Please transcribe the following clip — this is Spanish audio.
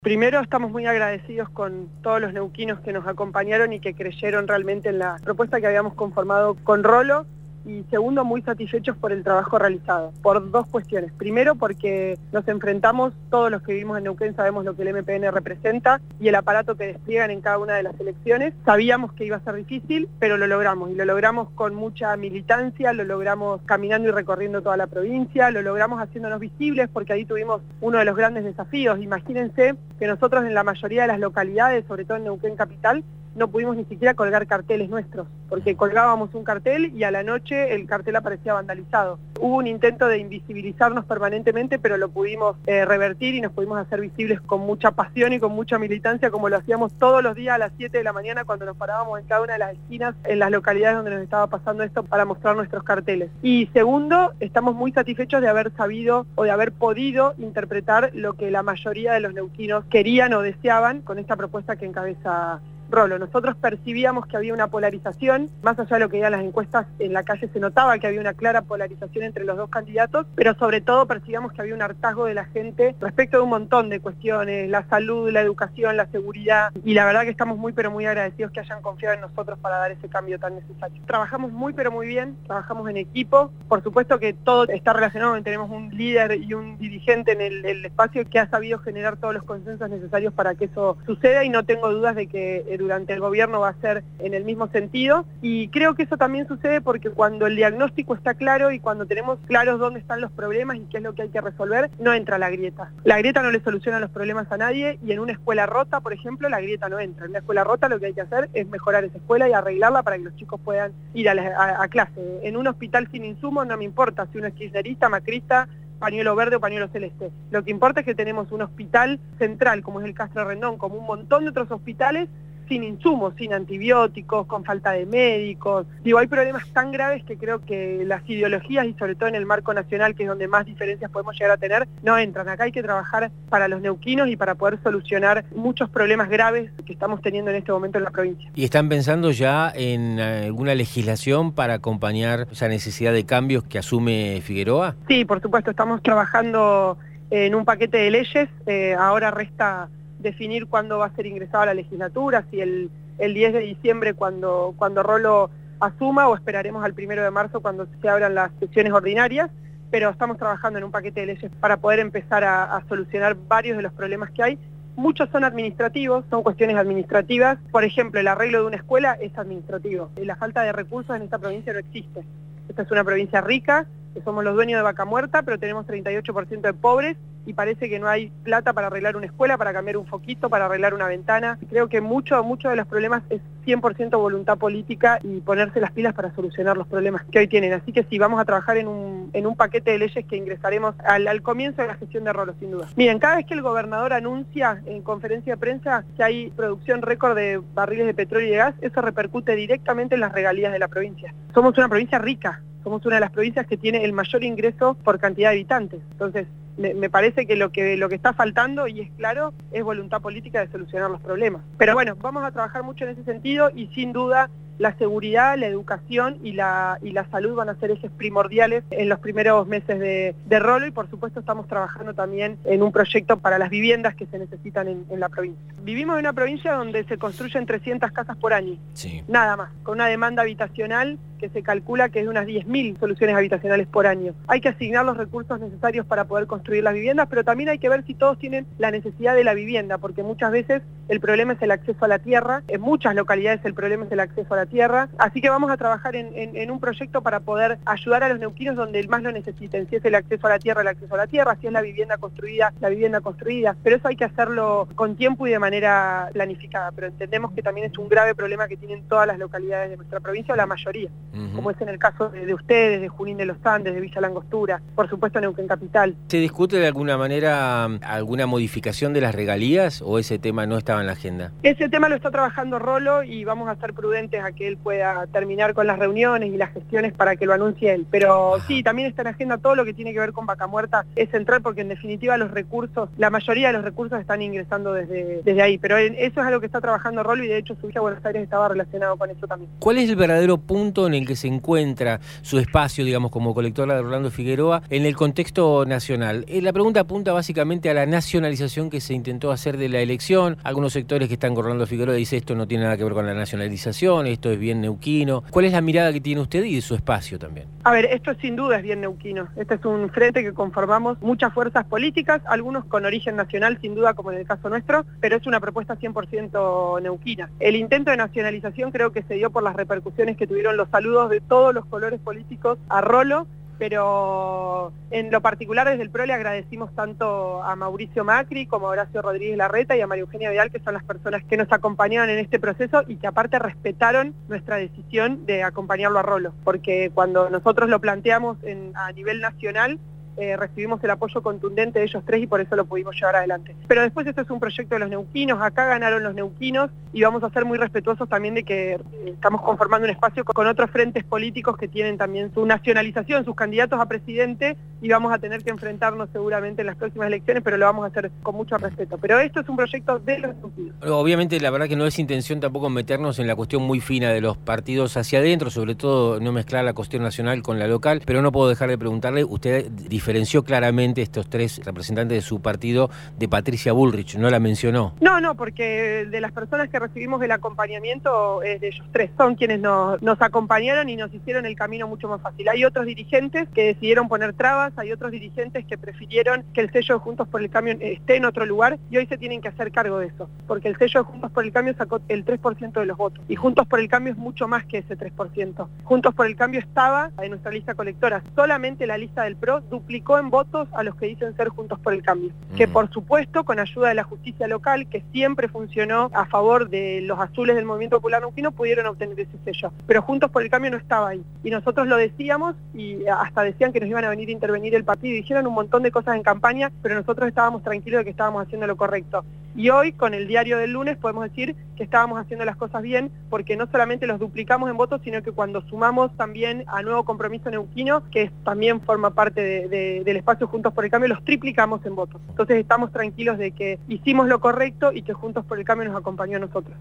Primero, estamos muy agradecidos con todos los neuquinos que nos acompañaron y que creyeron realmente en la propuesta que habíamos conformado con Rolo. Y segundo, muy satisfechos por el trabajo realizado, por dos cuestiones. Primero, porque nos enfrentamos, todos los que vivimos en Neuquén sabemos lo que el MPN representa y el aparato que despliegan en cada una de las elecciones. Sabíamos que iba a ser difícil, pero lo logramos, y lo logramos con mucha militancia, lo logramos caminando y recorriendo toda la provincia, lo logramos haciéndonos visibles, porque ahí tuvimos uno de los grandes desafíos. Imagínense que nosotros en la mayoría de las localidades, sobre todo en Neuquén Capital, no pudimos ni siquiera colgar carteles nuestros, porque colgábamos un cartel y a la noche el cartel aparecía vandalizado. Hubo un intento de invisibilizarnos permanentemente, pero lo pudimos revertir y nos pudimos hacer visibles con mucha pasión y con mucha militancia, como lo hacíamos todos los días a las 7 de la mañana cuando nos parábamos en cada una de las esquinas, en las localidades donde nos estaba pasando esto, para mostrar nuestros carteles. Y segundo, estamos muy satisfechos de haber sabido o de haber podido interpretar lo que la mayoría de los neuquinos querían o deseaban con esta propuesta que encabeza Rolo. Nosotros percibíamos que había una polarización, más allá de lo que digan las encuestas, en la calle se notaba que había una clara polarización entre los dos candidatos, pero sobre todo percibíamos que había un hartazgo de la gente respecto de un montón de cuestiones, la salud, la educación, la seguridad, y la verdad que estamos muy pero muy agradecidos que hayan confiado en nosotros para dar ese cambio tan necesario. Trabajamos muy pero muy bien, trabajamos en equipo, por supuesto que todo está relacionado, tenemos un líder y un dirigente en el espacio que ha sabido generar todos los consensos necesarios para que eso suceda, y no tengo dudas de que durante el gobierno va a ser en el mismo sentido, y creo que eso también sucede porque cuando el diagnóstico está claro y cuando tenemos claros dónde están los problemas y qué es lo que hay que resolver, no entra la grieta. La grieta no le soluciona los problemas a nadie, y en una escuela rota, por ejemplo, la grieta no entra. En una escuela rota lo que hay que hacer es mejorar esa escuela y arreglarla para que los chicos puedan ir a clase. En un hospital sin insumos no me importa si uno es kirchnerista, macrista, pañuelo verde o pañuelo celeste. Lo que importa es que tenemos un hospital central, como es el Castro Rendón, como un montón de otros hospitales, sin insumos, sin antibióticos, con falta de médicos. Digo, hay problemas tan graves que creo que las ideologías, y sobre todo en el marco nacional, que es donde más diferencias podemos llegar a tener, no entran. Acá hay que trabajar para los neuquinos y para poder solucionar muchos problemas graves que estamos teniendo en este momento en la provincia. ¿Y están pensando ya en alguna legislación para acompañar esa necesidad de cambios que asume Figueroa? Sí, por supuesto, estamos trabajando en un paquete de leyes. Ahora resta definir cuándo va a ser ingresado a la legislatura, si el 10 de diciembre cuando Rolo asuma, o esperaremos al 1 de marzo cuando se abran las sesiones ordinarias, pero estamos trabajando en un paquete de leyes para poder empezar a solucionar varios de los problemas que hay. Muchos son administrativos, son cuestiones administrativas. Por ejemplo, el arreglo de una escuela es administrativo. La falta de recursos en esta provincia no existe. Esta es una provincia rica, que somos los dueños de Vaca Muerta, pero tenemos 38% de pobres, y parece que no hay plata para arreglar una escuela, para cambiar un foquito, para arreglar una ventana. Creo que mucho de los problemas es 100% voluntad política y ponerse las pilas para solucionar los problemas que hoy tienen. Así que sí, vamos a trabajar en un paquete de leyes que ingresaremos al comienzo de la gestión de Rolo, sin duda. Miren, cada vez que el gobernador anuncia en conferencia de prensa que hay producción récord de barriles de petróleo y de gas, eso repercute directamente en las regalías de la provincia. Somos una provincia rica, somos una de las provincias que tiene el mayor ingreso por cantidad de habitantes. Entonces, me parece que lo que está faltando, y es claro, es voluntad política de solucionar los problemas. Pero bueno, vamos a trabajar mucho en ese sentido, y sin duda la seguridad, la educación y la salud van a ser ejes primordiales en los primeros meses de Rolo, y por supuesto estamos trabajando también en un proyecto para las viviendas que se necesitan en la provincia. Vivimos en una provincia donde se construyen 300 casas por año, sí, nada más, con una demanda habitacional que se calcula que es de unas 10.000 soluciones habitacionales por año. Hay que asignar los recursos necesarios para poder construir las viviendas, pero también hay que ver si todos tienen la necesidad de la vivienda, porque muchas veces el problema es el acceso a la tierra, en muchas localidades el problema es el acceso a la tierra, así que vamos a trabajar en un proyecto para poder ayudar a los neuquinos donde más lo necesiten, si es el acceso a la tierra, el acceso a la tierra, si es la vivienda construida, pero eso hay que hacerlo con tiempo y de manera planificada, pero entendemos que también es un grave problema que tienen todas las localidades de nuestra provincia, o la mayoría. Como es en el caso de ustedes, de Junín de los Andes, de Villa Langostura, por supuesto Neuquén Capital. ¿Se discute de alguna manera alguna modificación de las regalías, o ese tema no estaba en la agenda? Ese tema lo está trabajando Rolo, y vamos a estar prudentes a que él pueda terminar con las reuniones y las gestiones para que lo anuncie él. Pero sí, también está en agenda todo lo que tiene que ver con Vaca Muerta, es central, porque en definitiva los recursos, la mayoría de los recursos están ingresando desde ahí. Pero eso es algo que está trabajando Rolo, y de hecho su viaje a Buenos Aires estaba relacionado con eso también. ¿Cuál es el verdadero punto en el que se encuentra su espacio, digamos, como colectora de Rolando Figueroa en el contexto nacional. La pregunta apunta básicamente a la nacionalización que se intentó hacer de la elección. Algunos sectores que están con Rolando Figueroa dicen esto no tiene nada que ver con la nacionalización, esto es bien neuquino. ¿Cuál es la mirada que tiene usted y de su espacio también? A ver, esto sin duda es bien neuquino. Este es un frente que conformamos muchas fuerzas políticas, algunos con origen nacional sin duda, como en el caso nuestro, pero es una propuesta 100% neuquina. El intento de nacionalización creo que se dio por las repercusiones que tuvieron los saludos de todos los colores políticos a Rolo, pero en lo particular desde el PRO le agradecimos tanto a Mauricio Macri como a Horacio Rodríguez Larreta y a María Eugenia Vidal, que son las personas que nos acompañaron en este proceso y que aparte respetaron nuestra decisión de acompañarlo a Rolo, porque cuando nosotros lo planteamos a nivel nacional, recibimos el apoyo contundente de ellos tres y por eso lo pudimos llevar adelante. Pero después esto es un proyecto de los neuquinos, acá ganaron los neuquinos y vamos a ser muy respetuosos también de que estamos conformando un espacio con otros frentes políticos que tienen también su nacionalización, sus candidatos a presidente y vamos a tener que enfrentarnos seguramente en las próximas elecciones, pero lo vamos a hacer con mucho respeto. Pero esto es un proyecto de los neuquinos. Obviamente la verdad que no es intención tampoco meternos en la cuestión muy fina de los partidos hacia adentro, sobre todo no mezclar la cuestión nacional con la local, pero no puedo dejar de preguntarle, usted diferenció claramente estos tres representantes de su partido de Patricia Bullrich, ¿no la mencionó? No, porque de las personas que recibimos el acompañamiento es de ellos tres, son quienes nos acompañaron y nos hicieron el camino mucho más fácil. Hay otros dirigentes que decidieron poner trabas, hay otros dirigentes que prefirieron que el sello de Juntos por el Cambio esté en otro lugar y hoy se tienen que hacer cargo de eso, porque el sello de Juntos por el Cambio sacó el 3% de los votos y Juntos por el Cambio es mucho más que ese 3%. Juntos por el Cambio estaba en nuestra lista colectora, solamente la lista del PRO duplicó en votos a los que dicen ser Juntos por el Cambio, que por supuesto con ayuda de la justicia local, que siempre funcionó a favor de los azules del Movimiento Popular Neuquino, pudieron obtener ese sello, pero Juntos por el Cambio no estaba ahí y nosotros lo decíamos y hasta decían que nos iban a venir a intervenir el partido y dijeron un montón de cosas en campaña, pero nosotros estábamos tranquilos de que estábamos haciendo lo correcto. Y hoy, con el diario del lunes, podemos decir que estábamos haciendo las cosas bien, porque no solamente los duplicamos en votos, sino que cuando sumamos también a Nuevo Compromiso Neuquino, que también forma parte del espacio Juntos por el Cambio, los triplicamos en votos. Entonces estamos tranquilos de que hicimos lo correcto y que Juntos por el Cambio nos acompañó a nosotros.